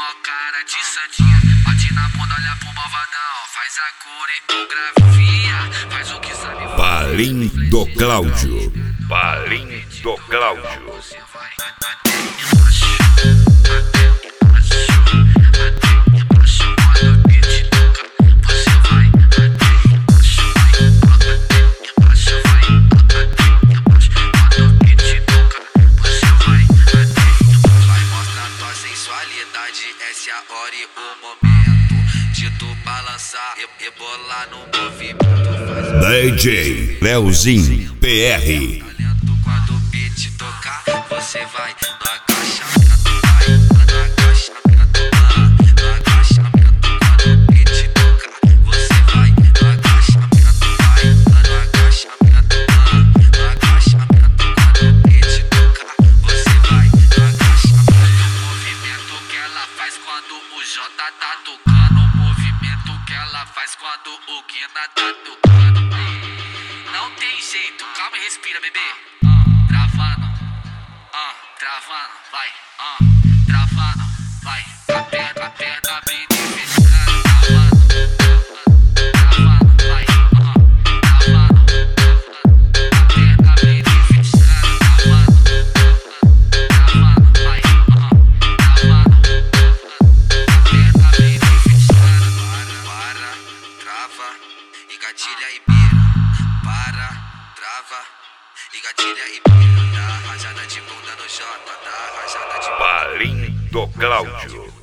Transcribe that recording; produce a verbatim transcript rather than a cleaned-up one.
mó cara de santinha. Bate na bunda, olha pro malvadão. Faz a coreografia, faz o que sabe. Palim do Cláudio. Palim do Cláudio. Você vai até embaixo, até embaixo, até embaixo. Quando o beat toca, você vai até embaixo, vai até embaixo, vai até embaixo. Quando o beat toca, você vai até embaixo. Vai mostrar tua sensualidade, essa é a hora e o momento de tu balançar e rebolar no movimento. D J Leozinho P R. Quando o beat tocar, você vai no agachamento, vai no agachamento, no agachamento. Quando o beat tocar, você vai no agachamento, vai no agachamento, no agachamento. Quando o beat tocar, você vai no agachamento. O movimento que ela faz quando o Jota tá tocando, o movimento que ela faz quando o Guina tá tocando. Não tem jeito, calma e respira, bebê. Travando, ah, travando, vai, ah, travando, vai. A perna, a perna abrindo e fechando, travando, travando, vai, ah, travando, a perna abrindo e fechando, travando, travando, vai, ah, travando, a perna abrindo e fechando. Para, para, trava e gatilha e pira. Para, trava e gatilha e pira. Dá rajada de bunda no Jota, dá rajada de bunda. Palim do Cláudio.